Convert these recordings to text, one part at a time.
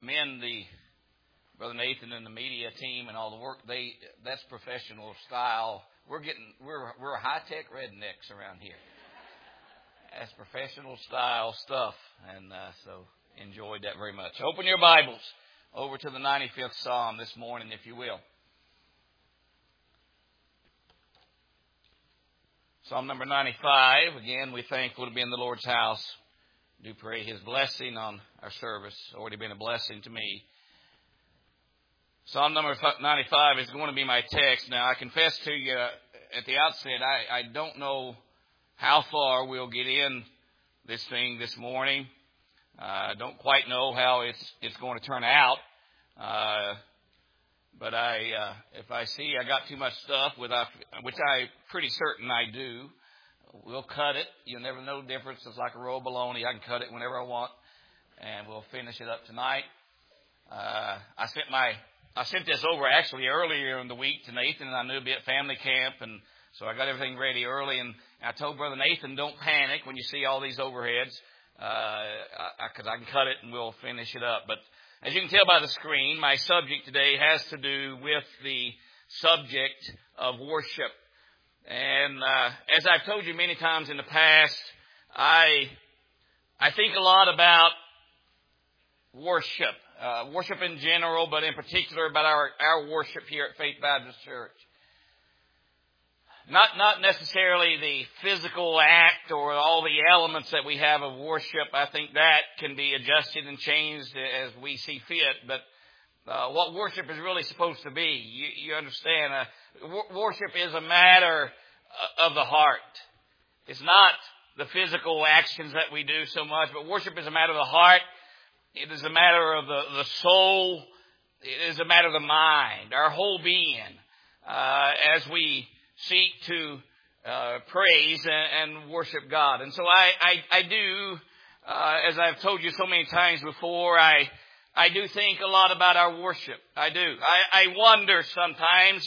commend Brother Nathan and the media team and all the work. That's professional style. We're high-tech rednecks around here. That's professional style stuff. And so enjoyed that very much. Open your Bibles over to the 95th Psalm this morning, if you will. Psalm number 95. Again, we're thankful to be in the Lord's house. Do pray His blessing on our service. Already been a blessing to me. Psalm number 95 is going to be my text. Now, I confess to you at the outset, I don't know how far we'll get in this thing this morning. I don't quite know how it's going to turn out. But if I see I got too much stuff, which I'm pretty certain I do, we'll cut it. You'll never know the difference. It's like a roll of bologna. I can cut it whenever I want, and we'll finish it up tonight. I sent this over actually earlier in the week to Nathan, and I knew it'd be at family camp, and so I got everything ready early. And I told Brother Nathan, don't panic when you see all these overheads, because I can cut it and we'll finish it up. But as you can tell by the screen, my subject today has to do with the subject of worship. And as I've told you many times in the past, I think a lot about worship. Worship in general, but in particular about our worship here at Faith Baptist Church. Not necessarily the physical act or all the elements that we have of worship. I think that can be adjusted and changed as we see fit. But what worship is really supposed to be, you understand, worship is a matter of the heart. It's not the physical actions that we do so much, but worship is a matter of the heart. It is a matter of the soul. It is a matter of the mind, our whole being, as we seek to praise and worship God. And so I do, as I've told you so many times before, I do think a lot about our worship. I do. I wonder sometimes,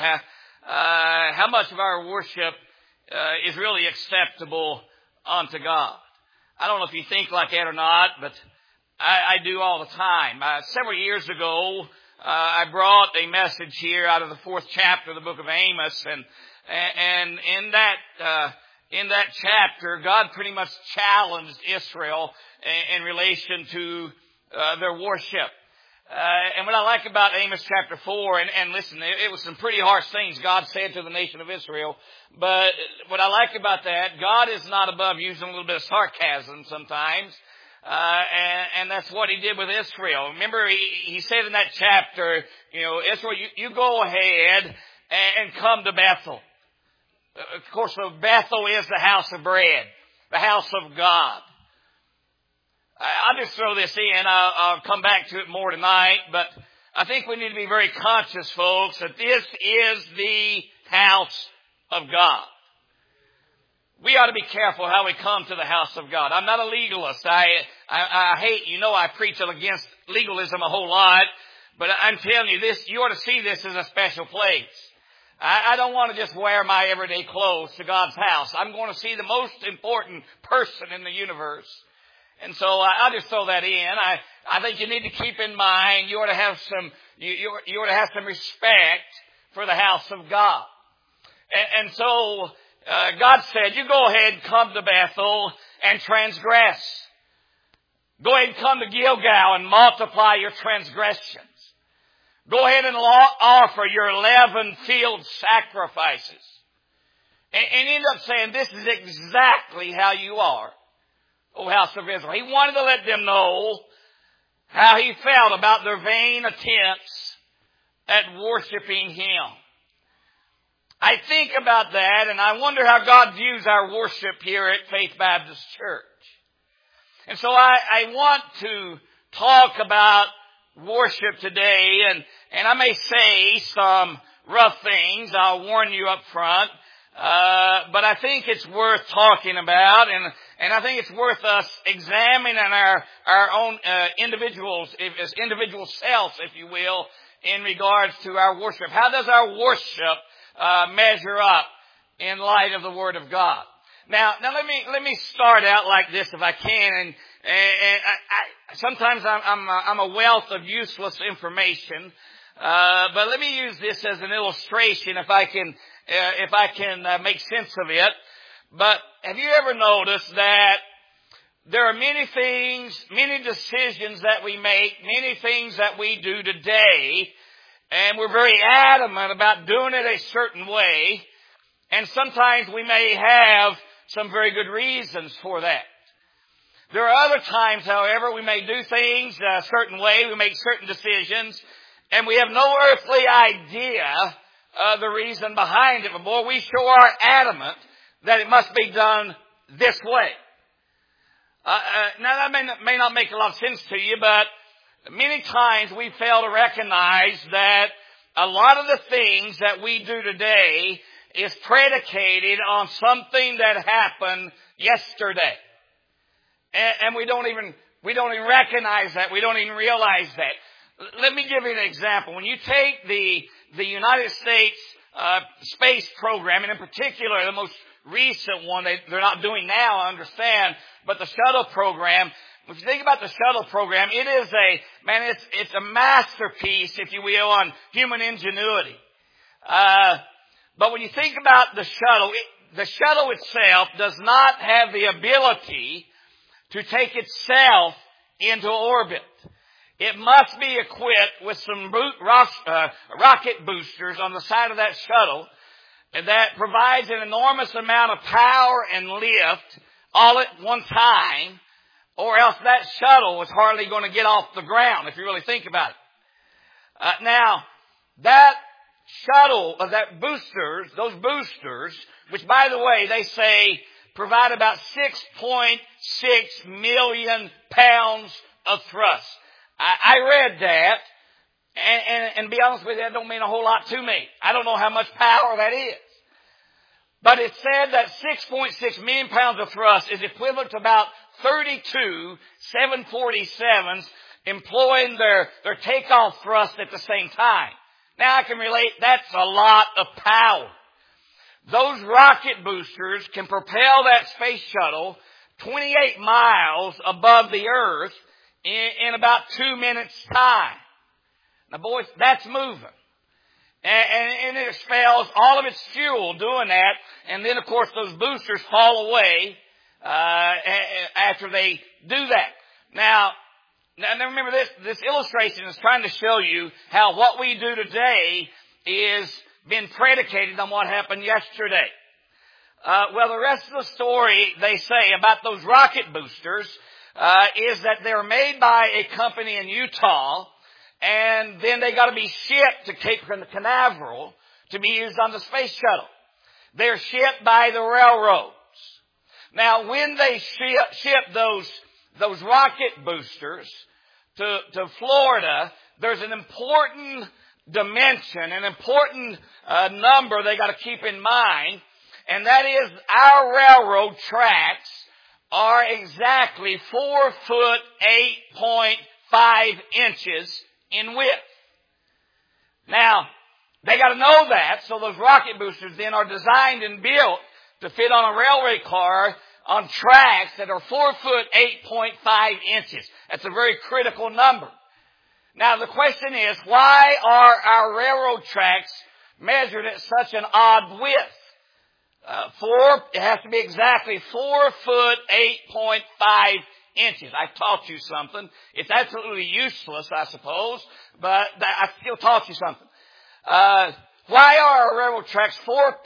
how much of our worship is really acceptable unto God. I don't know if you think like that or not, but I do all the time. Several years ago, I brought a message here out of the 4th chapter of the book of Amos, and in that chapter, God pretty much challenged Israel in relation to their worship. And what I like about Amos chapter 4, and listen, it was some pretty harsh things God said to the nation of Israel. But what I like about that, God is not above using a little bit of sarcasm sometimes. And that's what He did with Israel. Remember, he said in that chapter, Israel, you go ahead and come to Bethel. Of course, Bethel is the house of bread, the house of God. I'll just throw this in. I'll come back to it more tonight, but I think we need to be very conscious, folks, that this is the house of God. We ought to be careful how we come to the house of God. I'm not a legalist. I hate, I preach against legalism a whole lot, but I'm telling you this, you ought to see this as a special place. I don't want to just wear my everyday clothes to God's house. I'm going to see the most important person in the universe. And so I'll just throw that in. I think you need to keep in mind you ought to have some respect for the house of God. And so God said, you go ahead and come to Bethel and transgress. Go ahead and come to Gilgal and multiply your transgressions. Go ahead and offer your 11 field sacrifices. And end up saying, this is exactly how you are, O house of Israel. He wanted to let them know how He felt about their vain attempts at worshiping Him. I think about that, and I wonder how God views our worship here at Faith Baptist Church. And so I want to talk about worship today, and I may say some rough things. I'll warn you up front. But I think it's worth talking about, and I think it's worth us examining our own individual selves, if you will, in regards to our worship. How does our worship measure up in light of the Word of God? Now let me start out like this if I can, and sometimes I'm a wealth of useless information, but let me use this as an illustration if I can make sense of it. But have you ever noticed that there are many things, many decisions that we make, many things that we do today, and we're very adamant about doing it a certain way, and sometimes we may have some very good reasons for that. There are other times, however, we may do things a certain way, we make certain decisions, and we have no earthly idea the reason behind it. But boy, we sure are adamant that it must be done this way. Now that may not make a lot of sense to you, but many times we fail to recognize that a lot of the things that we do today is predicated on something that happened yesterday. And we don't even recognize that. We don't even realize that. Let me give you an example. When you take the United States space program, and in particular the most recent one they're not doing now, I understand, but the shuttle program. If you think about the shuttle program, it is it's a masterpiece, if you will, on human ingenuity. But when you think about the shuttle itself does not have the ability to take itself into orbit. It must be equipped with some rocket boosters on the side of that shuttle that provides an enormous amount of power and lift all at one time, or else that shuttle was hardly going to get off the ground, if you really think about it. Now, that shuttle, those boosters, which by the way, they say provide about 6.6 million pounds of thrust. I read that, and to be honest with you, that don't mean a whole lot to me. I don't know how much power that is. But it said that 6.6 million pounds of thrust is equivalent to about 32 747s employing their takeoff thrust at the same time. Now I can relate, that's a lot of power. Those rocket boosters can propel that space shuttle 28 miles above the Earth in about 2 minutes' time. Now boys, that's moving. And it expels all of its fuel doing that. And then, of course, those boosters fall away after they do that. Now remember this illustration is trying to show you how what we do today is been predicated on what happened yesterday. Well, the rest of the story, they say, about those rocket boosters is that they're made by a company in Utah, and then they got to be shipped to Cape Canaveral to be used on the space shuttle. They're shipped by the railroads. Now, when they ship those rocket boosters to Florida, there's an important dimension, an important number they got to keep in mind, and that is our railroad tracks are exactly 4 foot 8.5 inches in width. Now, they got to know that, so those rocket boosters then are designed and built to fit on a railway car on tracks that are 4 foot 8.5 inches. That's a very critical number. Now, the question is, why are our railroad tracks measured at such an odd width? It has to be exactly 4 foot 8.5 inches. I taught you something. It's absolutely useless, I suppose, but I still taught you something. Why are our railroad tracks 4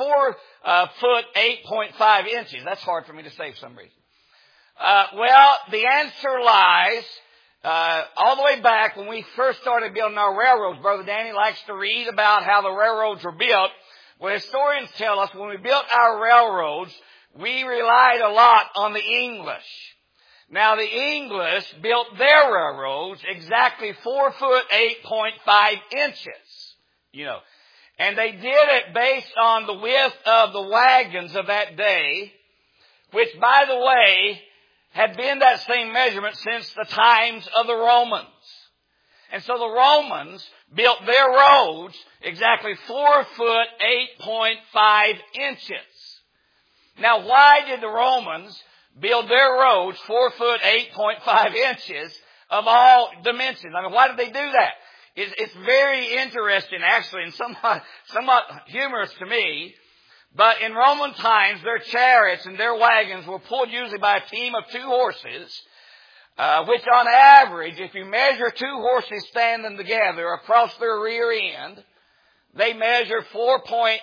foot 8.5 inches? That's hard for me to say for some reason. Well, the answer lies all the way back when we first started building our railroads. Brother Danny likes to read about how the railroads were built. Well, historians tell us when we built our railroads, we relied a lot on the English. Now, the English built their railroads exactly 4 foot 8.5 inches, And they did it based on the width of the wagons of that day, which, by the way, had been that same measurement since the times of the Romans. And so the Romans built their roads exactly 4 foot 8.5 inches. Now, why did the Romans build their roads 4 foot 8.5 inches of all dimensions? I mean, why did they do that? It's very interesting, actually, and somewhat humorous to me. But in Roman times, their chariots and their wagons were pulled usually by a team of 2 horses, which on average, if you measure 2 horses standing together across their rear end, they measure 4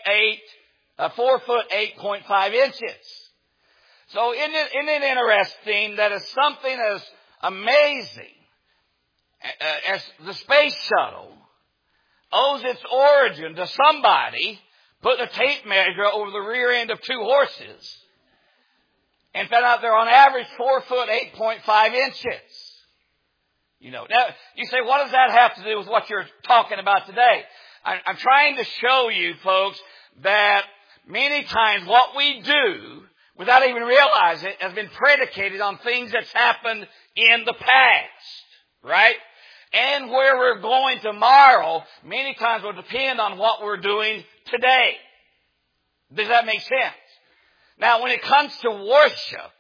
foot 8.5 inches. So isn't it interesting that it's something as amazing as the space shuttle owes its origin to somebody putting a tape measure over the rear end of 2 horses and found out they're on average 4 foot 8.5 inches. You know, now you say, what does that have to do with what you're talking about today? I'm trying to show you, folks, that many times what we do, without even realizing it, has been predicated on things that's happened in the past, right? And where we're going tomorrow, many times will depend on what we're doing today. Does that make sense? Now, when it comes to worship,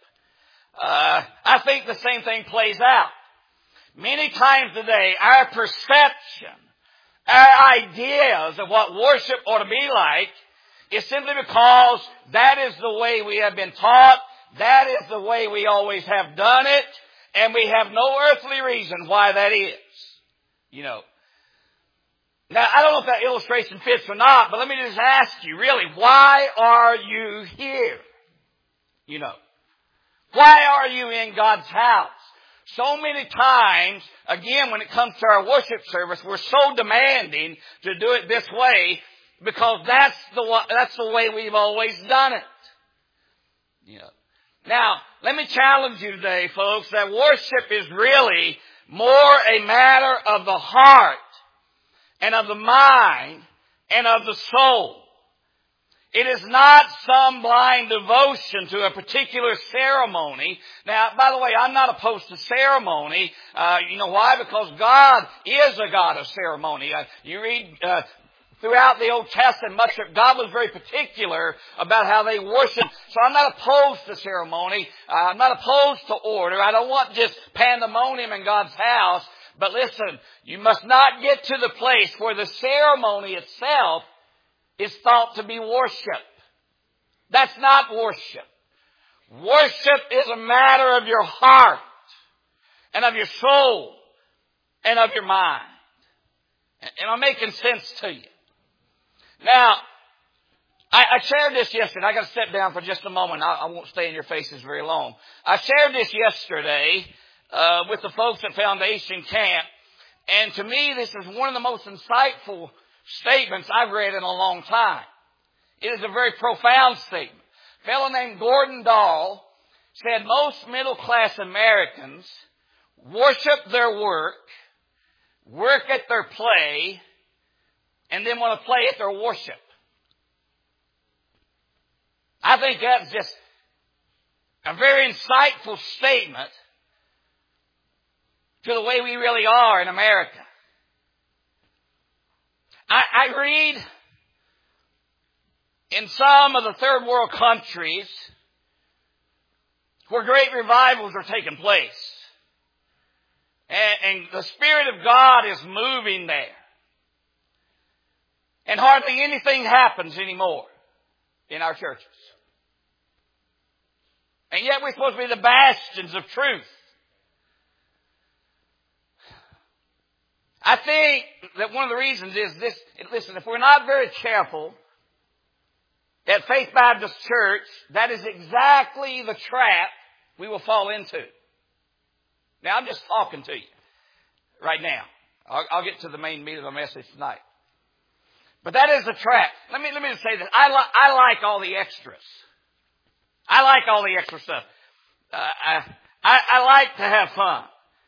I think the same thing plays out. Many times today, our perception, our ideas of what worship ought to be like is simply because that is the way we have been taught, that is the way we always have done it, and we have no earthly reason why that is. You know. Now, I don't know if that illustration fits or not, but let me just ask you, really, why are you here? You know. Why are you in God's house? So many times, again, when it comes to our worship service, we're so demanding to do it this way because that's the way we've always done it. You know. Now, let me challenge you today, folks, that worship is really more a matter of the heart and of the mind and of the soul. It is not some blind devotion to a particular ceremony. Now, by the way, I'm not opposed to ceremony. You know why? Because God is a God of ceremony. You read throughout the Old Testament, God was very particular about how they worship. So I'm not opposed to ceremony. I'm not opposed to order. I don't want just pandemonium in God's house. But listen, you must not get to the place where the ceremony itself is thought to be worship. That's not worship. Worship is a matter of your heart and of your soul and of your mind. Am I making sense to you? Now, I shared this yesterday. I got to step down for just a moment. I won't stay in your faces very long. I shared this yesterday with the folks at Foundation Camp. And to me, this is one of the most insightful statements I've read in a long time. It is a very profound statement. A fellow named Gordon Dahl said most middle-class Americans worship their work at their play, and then want to play at their worship. I think that's just a very insightful statement to the way we really are in America. I read in some of the third world countries where great revivals are taking place. And the Spirit of God is moving there. And hardly anything happens anymore in our churches. And yet we're supposed to be the bastions of truth. I think that one of the reasons is this. Listen, if we're not very careful at Faith Baptist Church, that is exactly the trap we will fall into. Now, I'm just talking to you right now. I'll get to the main meat of the message tonight. But that is a trap. Let me just say this. I like all the extras. I like all the extra stuff. I like to have fun.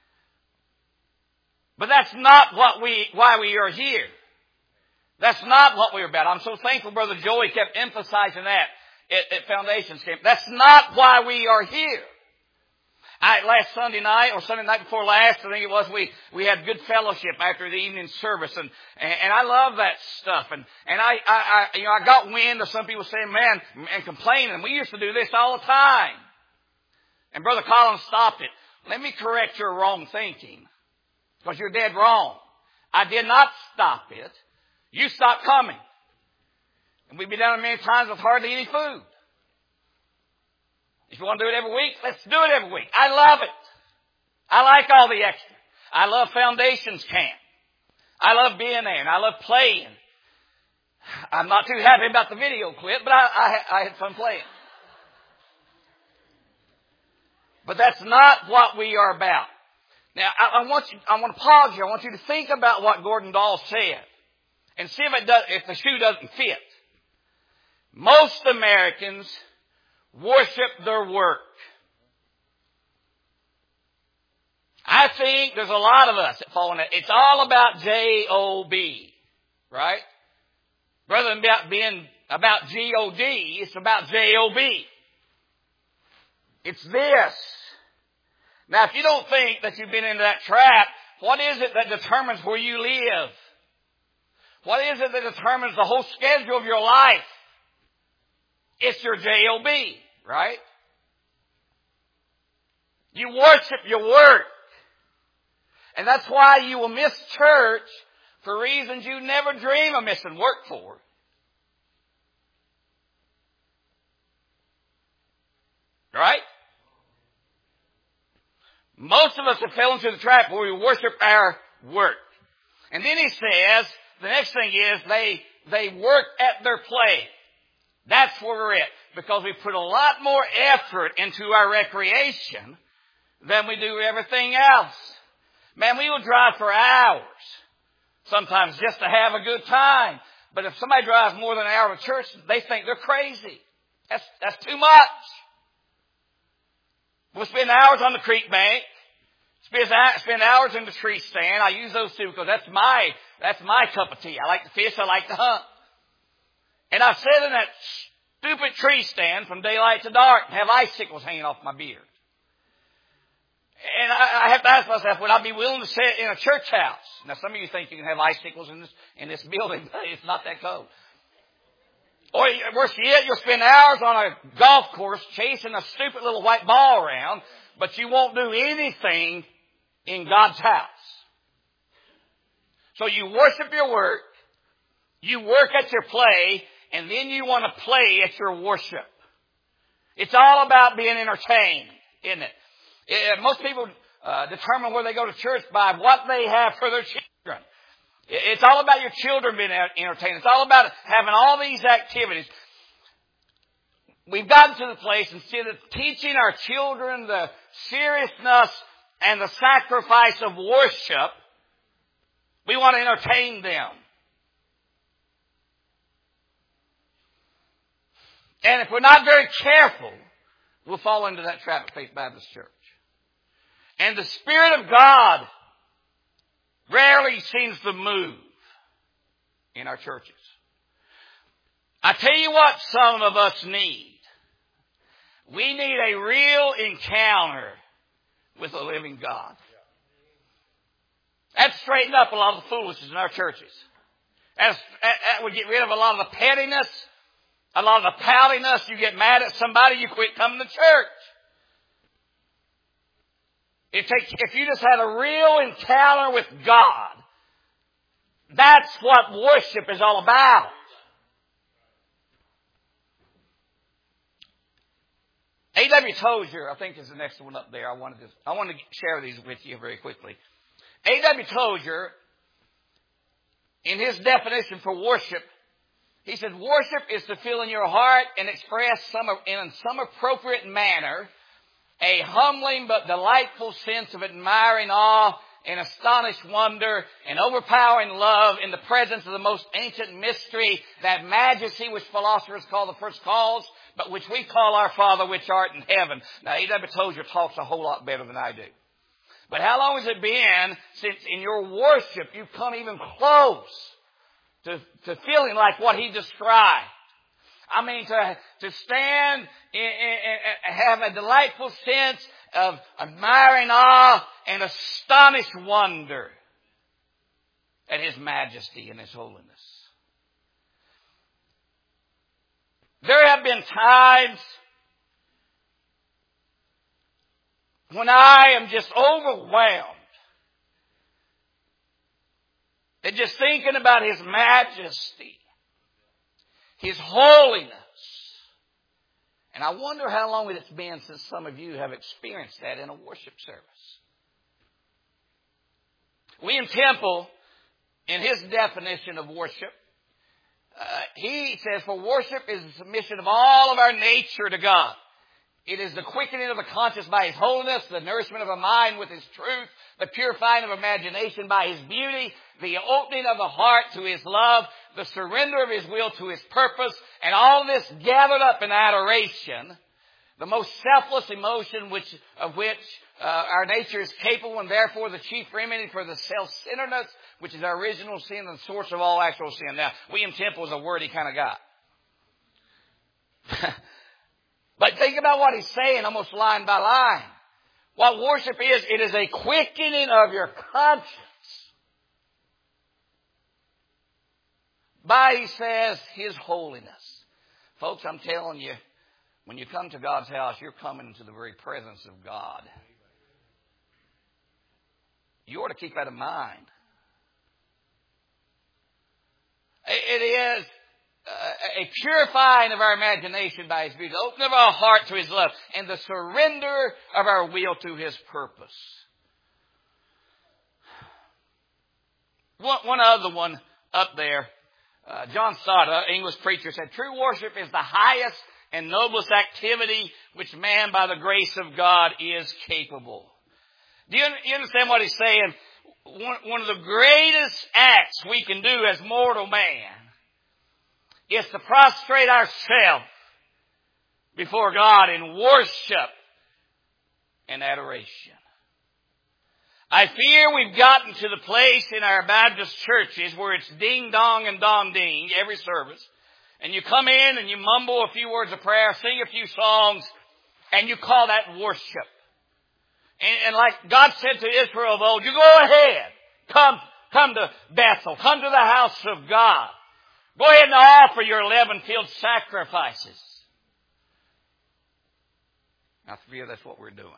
But that's not why we are here. That's not what we're about. I'm so thankful Brother Joey kept emphasizing that at Foundations Camp. That's not why we are here. Last Sunday night, or Sunday night before last, I think it was, we had good fellowship after the evening service, and I love that stuff. And I got wind of some people saying, man, and complaining, we used to do this all the time. And Brother Collins stopped it. Let me correct your wrong thinking, because you're dead wrong. I did not stop it. You stopped coming. And we've been down there many times with hardly any food. If you want to do it every week, let's do it every week. I love it. I like all the extra. I love Foundations Camp. I love being there, and I love playing. I'm not too happy about the video clip, but I had fun playing. But that's not what we are about. Now, I want to pause here. I want you to think about what Gordon Dahl said, and see if the shoe doesn't fit. Most Americans worship their work. I think there's a lot of us that fall in that. It's all about J-O-B, right? Rather than being about G-O-D, it's about J-O-B. It's this. Now, if you don't think that you've been into that trap, what is it that determines where you live? What is it that determines the whole schedule of your life? It's your J-O-B, right? You worship your work. And that's why you will miss church for reasons you never dream of missing work for. Right? Most of us have fallen into the trap where we worship our work. And then he says, the next thing is they work at their play. That's where we're at. Because we put a lot more effort into our recreation than we do everything else. Man, we will drive for hours. Sometimes just to have a good time. But if somebody drives more than an hour to church, they think they're crazy. That's too much. We'll spend hours on the creek bank. Spend hours in the tree stand. I use those two because that's my cup of tea. I like to fish. I like to hunt. And I sit in that stupid tree stand from daylight to dark and have icicles hanging off my beard. And I have to ask myself, would I be willing to sit in a church house? Now, some of you think you can have icicles in this building, but it's not that cold. Or worse yet, you'll spend hours on a golf course chasing a stupid little white ball around, but you won't do anything in God's house. So you worship your work, you work at your play, and then you want to play at your worship. It's all about being entertained, isn't it? Most people determine where they go to church by what they have for their children. It's all about your children being entertained. It's all about having all these activities. We've gotten to the place, instead of teaching our children the seriousness and the sacrifice of worship, we want to entertain them. And if we're not very careful, we'll fall into that trap at Faith Baptist Church. And the Spirit of God rarely seems to move in our churches. I tell you what some of us need. We need a real encounter with the living God. That straightened up a lot of the foolishness in our churches. That would get rid of a lot of the pettiness, a lot of the poutiness. You get mad at somebody, you quit coming to church. If you just had a real encounter with God, that's what worship is all about. A.W. Tozier, I think, is the next one up there. I want to share these with you very quickly. A.W. Tozier, in his definition for worship, he said, worship is to feel in your heart and express in some appropriate manner a humbling but delightful sense of admiring awe and astonished wonder and overpowering love in the presence of the most ancient mystery, that majesty which philosophers call the first cause, but which we call our Father which art in heaven. Now, A.W. Tozier talks a whole lot better than I do. But how long has it been since in your worship you've come even close to feeling like what he described? I mean, to stand and have a delightful sense of admiring awe and astonished wonder at His majesty and His holiness. There have been times when I am just overwhelmed at just thinking about His majesty, His holiness. And I wonder how long it's been since some of you have experienced that in a worship service. William Temple, in his definition of worship, he says, for worship is the submission of all of our nature to God. It is the quickening of the conscience by His holiness, the nourishment of a mind with His truth, the purifying of imagination by His beauty, the opening of the heart to His love, the surrender of His will to His purpose, and all this gathered up in adoration, the most selfless emotion of which our nature is capable, and therefore the chief remedy for the self-centeredness, which is our original sin and the source of all actual sin. Now, William Temple is a wordy kind of guy. But think about what he's saying almost line by line. What worship is, it is a quickening of your conscience. By, he says, His holiness. Folks, I'm telling you, when you come to God's house, you're coming into the very presence of God. You ought to keep that in mind. It is a purifying of our imagination by His beauty, the opening of our heart to His love, and the surrender of our will to His purpose. One other one up there, John Stott, an English preacher, said, true worship is the highest and noblest activity which man by the grace of God is capable. Do you understand what he's saying? One of the greatest acts we can do as mortal man is to prostrate ourselves before God in worship and adoration. I fear we've gotten to the place in our Baptist churches where it's ding-dong and dong-ding every service. And you come in and you mumble a few words of prayer, sing a few songs, and you call that worship. And like God said to Israel of old, you go ahead. Come to Bethel. Come to the house of God. Go ahead and offer your 11 field sacrifices. Now, for you, that's what we're doing.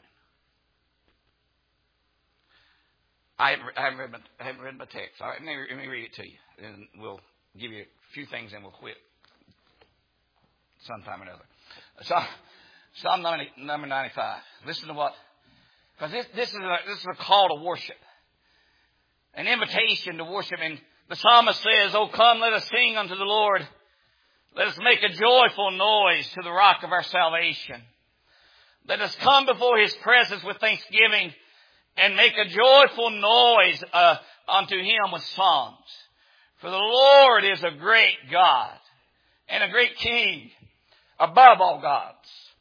I haven't read my text. All right, let me read it to you. And we'll give you a few things and we'll quit sometime or another. Psalm number 95. Listen to what... Because this is a call to worship. An invitation to worship. And the psalmist says, oh, come, let us sing unto the Lord. Let us make a joyful noise to the rock of our salvation. Let us come before His presence with thanksgiving and make a joyful noise unto Him with songs. For the Lord is a great God and a great King above all gods.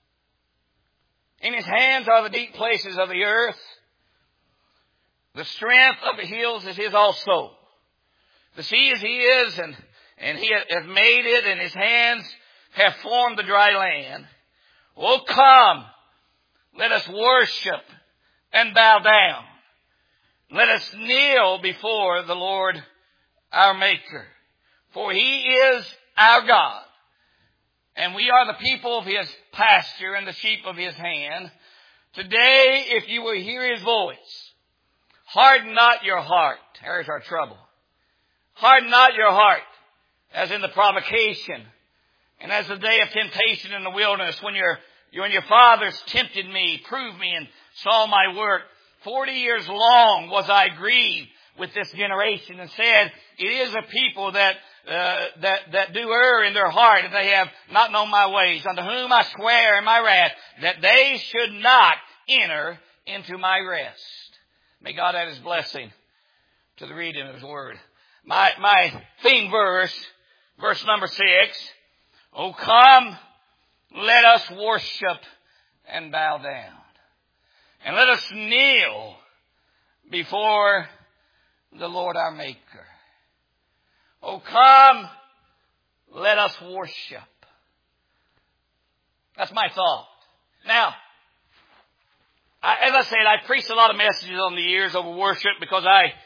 In His hands are the deep places of the earth. The strength of the hills is His also. The sea is His, and He has made it, and His hands have formed the dry land. Oh, come, let us worship and bow down. Let us kneel before the Lord our Maker. For He is our God. And we are the people of His pasture and the sheep of His hand. Today, if you will hear His voice, harden not your heart. There's our trouble. Harden not your heart, as in the provocation, and as the day of temptation in the wilderness, when your fathers tempted me, proved me, and saw my work. 40 years long was I grieved with this generation, and said, it is a people that do err in their heart, and they have not known my ways, unto whom I swear in my wrath, that they should not enter into my rest. May God add His blessing to the reading of His word. My theme verse number 6. Oh, come, let us worship and bow down. And let us kneel before the Lord our Maker. Oh, come, let us worship. That's my thought. Now, As I said, I preached a lot of messages on the years over worship because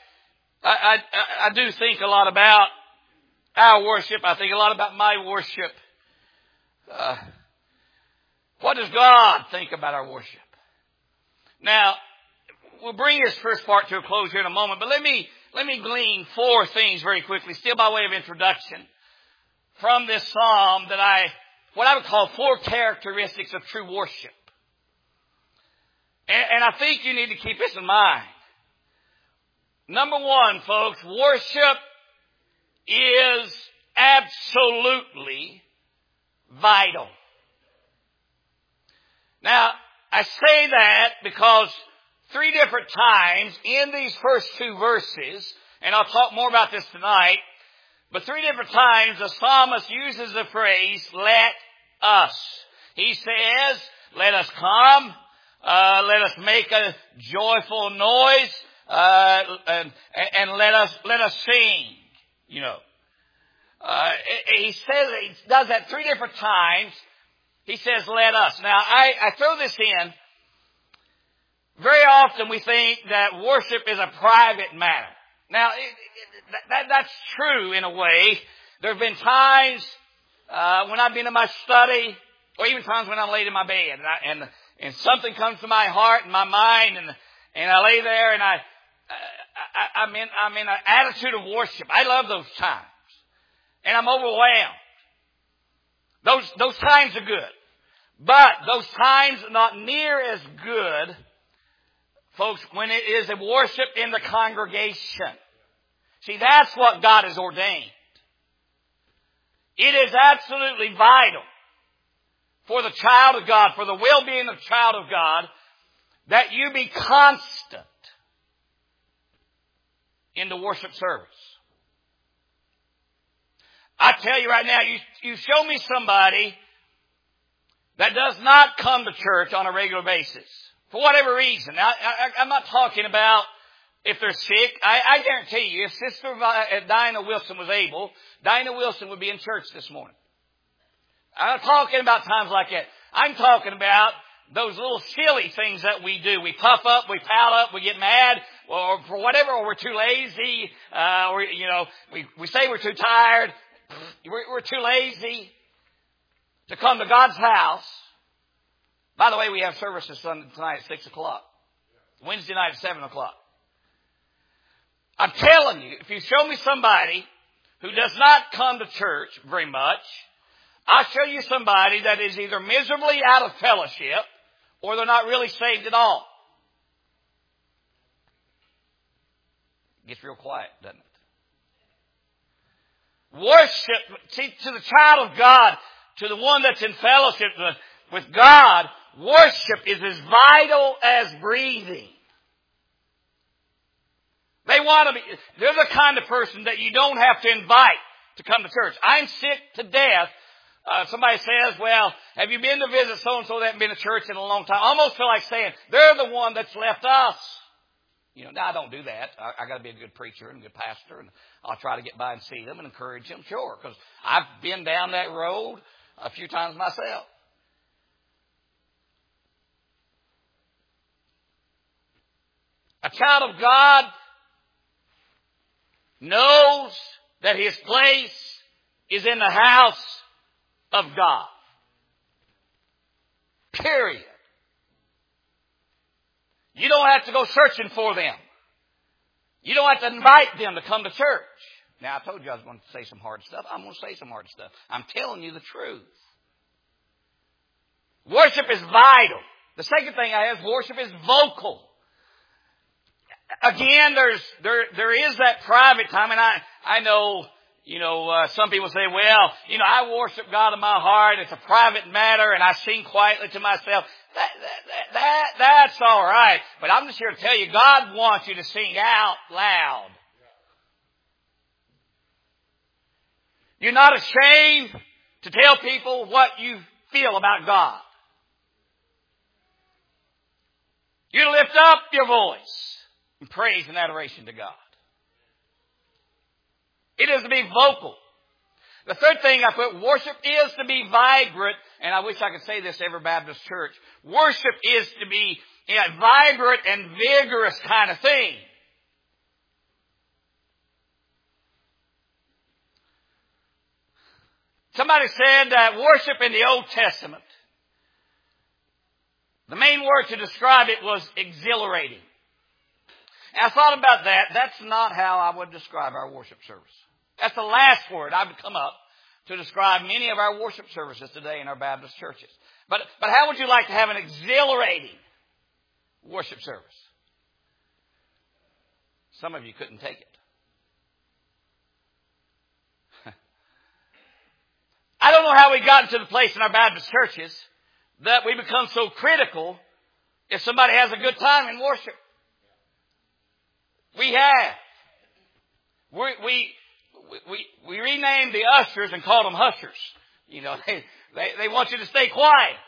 I do think a lot about our worship. I think a lot about my worship. What does God think about our worship? Now, we'll bring this first part to a close here in a moment, but let me glean 4 things very quickly, still by way of introduction, from this psalm what I would call 4 characteristics of true worship. And I think you need to keep this in mind. Number 1, folks, worship is absolutely vital. Now, I say that because 3 different times in these first 2 verses, and I'll talk more about this tonight, but 3 different times the psalmist uses the phrase, let us. He says, let us come, let us make a joyful noise, and let us sing, you know. He says, he does that 3 different times. He says, let us. Now, I throw this in. Very often we think that worship is a private matter. Now, that's true in a way. There have been times when I've been in my study, or even times when I'm laid in my bed, and something comes to my heart and my mind, and I lay there, and I'm in an attitude of worship. I love those times, and I'm overwhelmed. Those times are good, but those times are not near as good, folks, when it is a worship in the congregation. See, that's what God has ordained. It is absolutely vital for the child of God, for the well-being of the child of God, that you be constant in the worship service. I tell you right now, you show me somebody that does not come to church on a regular basis, for whatever reason. Now, I'm not talking about if they're sick. I guarantee you, if Sister Dinah Wilson was able, Dinah Wilson would be in church this morning. I'm not talking about times like that. I'm talking about those little silly things that we do. We puff up, we pout up, we get mad, or for whatever, or we're too lazy, or, you know, we say we're too tired. We're too lazy to come to God's house. By the way, we have services tonight at 6 o'clock. Wednesday night at 7 o'clock. I'm telling you, if you show me somebody who does not come to church very much, I'll show you somebody that is either miserably out of fellowship or they're not really saved at all. It gets real quiet, doesn't it? Worship, see, to the child of God, to the one that's in fellowship with God, worship is as vital as breathing. They're the kind of person that you don't have to invite to come to church. I'm sick to death. Somebody says, well, have you been to visit so-and-so that hasn't been to church in a long time? I almost feel like saying, they're the one that's left us. You know, now I don't do that. I got to be a good preacher and a good pastor, and I'll try to get by and see them and encourage them, sure, because I've been down that road a few times myself. A child of God knows that his place is in the house of God. Period. You don't have to go searching for them. You don't have to invite them to come to church. Now, I told you I was going to say some hard stuff. I'm going to say some hard stuff. I'm telling you the truth. Worship is vital. The second thing I have, worship is vocal. Again, there is that private time, and I know, some people say, well, I worship God in my heart. It's a private matter, and I sing quietly to myself. That's all right. But I'm just here to tell you, God wants you to sing out loud. You're not ashamed to tell people what you feel about God. You lift up your voice in praise and adoration to God. It is to be vocal. The third thing I put, worship is to be vibrant. And I wish I could say this to every Baptist church. Worship is to be a vibrant and vigorous kind of thing. Somebody said that worship in the Old Testament, the main word to describe it was exhilarating. And I thought about that. That's not how I would describe our worship service. That's the last word I would come up to describe many of our worship services today in our Baptist churches. But how would you like to have an exhilarating worship service? Some of you couldn't take it. I don't know how we got to the place in our Baptist churches that we become so critical if somebody has a good time in worship. We have. We renamed the ushers and called them hushers. You know, they want you to stay quiet.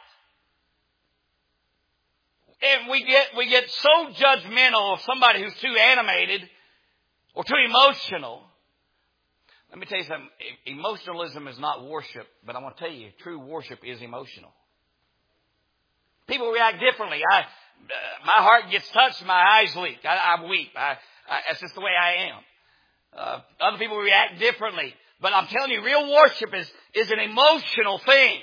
And we get so judgmental of somebody who's too animated or too emotional. Let me tell you something. Emotionalism is not worship, but I want to tell you, true worship is emotional. People react differently. My heart gets touched, my eyes leak. I weep. That's just the way I am. Other people react differently. But I'm telling you, real worship is an emotional thing.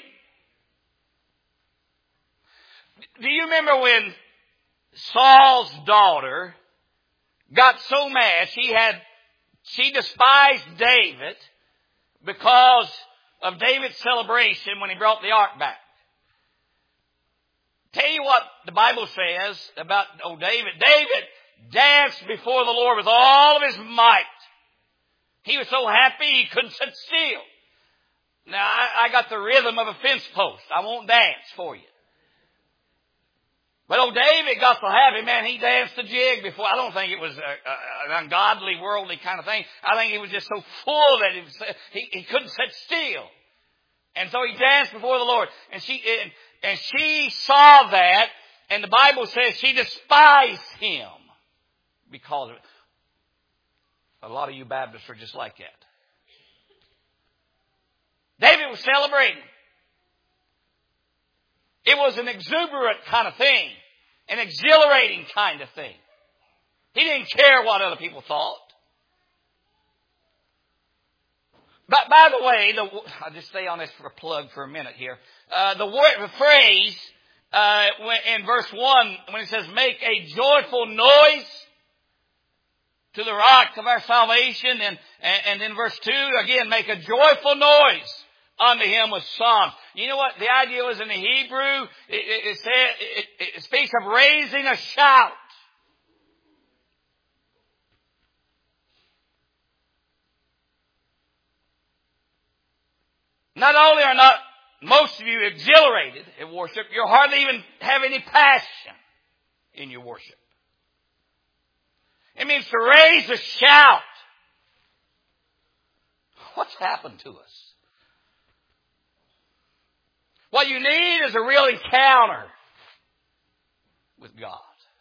Do you remember when Saul's daughter got so mad she despised David because of David's celebration when he brought the ark back? Tell you what the Bible says about David. David danced before the Lord with all of his might. He was so happy he couldn't sit still. Now, I got the rhythm of a fence post. I won't dance for you. But David got so happy, man, he danced a jig before. I don't think it was an ungodly, worldly kind of thing. I think he was just so full that he couldn't sit still. And so he danced before the Lord. And she saw that, and the Bible says she despised him because of it. A lot of you Baptists are just like that. David was celebrating. It was an exuberant kind of thing. An exhilarating kind of thing. He didn't care what other people thought. But by the way, I'll just stay on this for a plug for a minute here. The phrase in verse 1, when it says, make a joyful noise to the rock of our salvation. And then verse 2, again, make a joyful noise unto him with psalms. You know what the idea was in the Hebrew? It speaks of raising a shout. Not only are not most of you exhilarated at worship, you hardly even have any passion in your worship. It means to raise a shout. What's happened to us? What you need is a real encounter with God.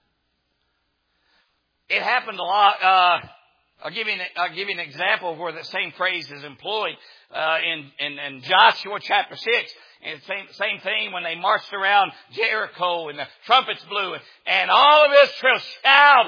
It happened a lot. I'll give you an example of where the same phrase is employed in Joshua chapter 6. And same thing when they marched around Jericho and the trumpets blew and all of Israel shouted.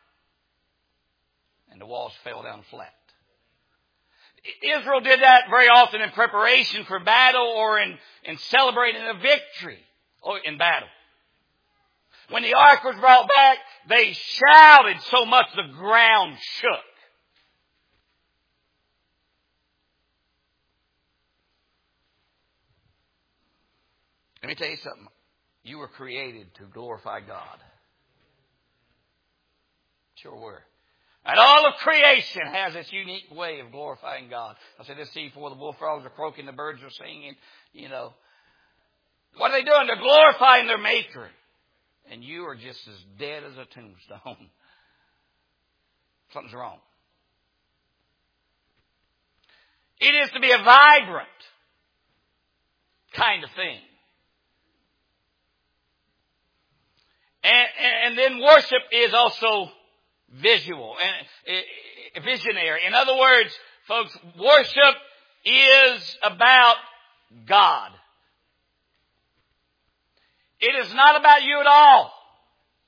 And the walls fell down flat. Israel did that very often in preparation for battle or in celebrating a victory in battle. When the ark was brought back, they shouted so much the ground shook. Let me tell you something. You were created to glorify God. Sure were. And all of creation has its unique way of glorifying God. I said this to you before. The bullfrogs are croaking, the birds are singing, you know. What are they doing? They're glorifying their Maker. And you are just as dead as a tombstone. Something's wrong. It is to be a vibrant kind of thing. And then worship is also visual and visionary. In other words, folks, worship is about God. It is not about you at all.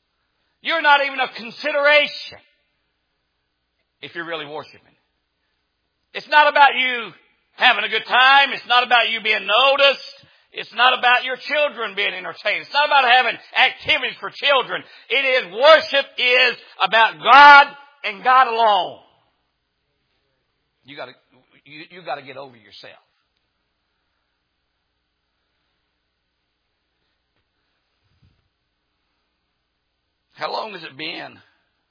You're not even a consideration if you're really worshiping. It's not about you having a good time. It's not about you being noticed. It's not about your children being entertained. It's not about having activities for children. It is worship is about God and God alone. You got to get over yourself. How long has it been?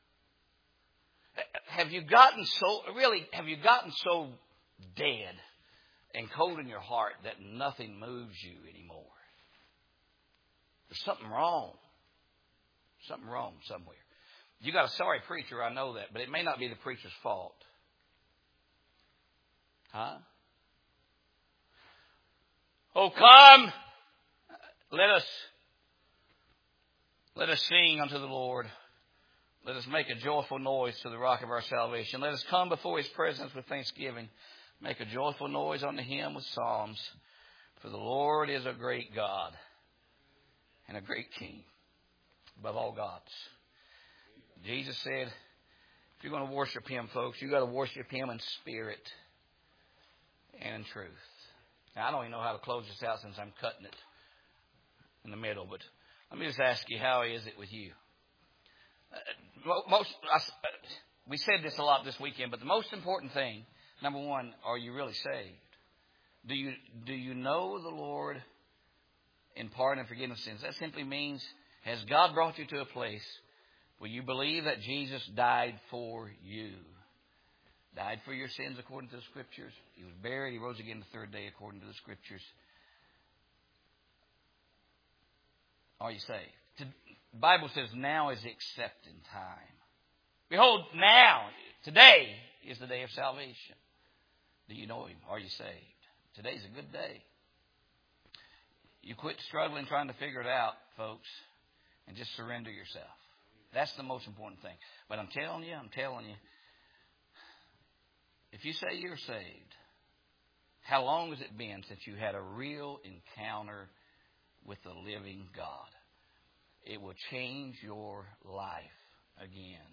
Have you gotten so dead and cold in your heart that nothing moves you anymore? There's something wrong. Something wrong somewhere. You got a sorry preacher, I know that, but it may not be the preacher's fault. Huh? Oh, come, let us sing unto the Lord. Let us make a joyful noise to the rock of our salvation. Let us come before His presence with thanksgiving. Make a joyful noise unto Him with psalms. For the Lord is a great God and a great King above all gods. Jesus said, if you're going to worship Him, folks, you've got to worship Him in spirit and in truth. Now, I don't even know how to close this out since I'm cutting it in the middle, but let me just ask you, how is it with you? We said this a lot this weekend, but the most important thing, number one, are you really saved? Do you know the Lord in pardon and forgiveness of sins? That simply means, has God brought you to a place where you believe that Jesus died for you? Died for your sins according to the Scriptures. He was buried. He rose again the third day according to the Scriptures. Are you saved? The Bible says now is the accepting time. Behold, now, today is the day of salvation. Do you know Him? Are you saved? Today's a good day. You quit struggling trying to figure it out, folks, and just surrender yourself. That's the most important thing. But I'm telling you, if you say you're saved, how long has it been since you had a real encounter with the living God? It will change your life again.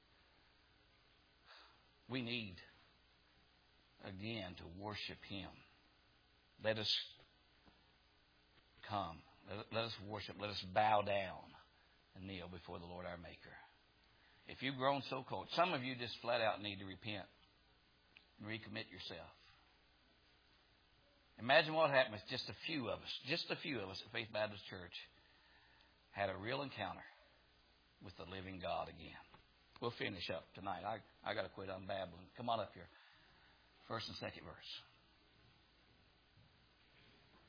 We need, again, to worship Him. Let us come. Let us worship. Let us bow down and kneel before the Lord our Maker. If you've grown so cold, some of you just flat out need to repent and recommit yourself. Imagine what happened if just a few of us at Faith Baptist Church had a real encounter with the living God again. We'll finish up tonight. I got to quit on babbling. Come on up here. First and second verse.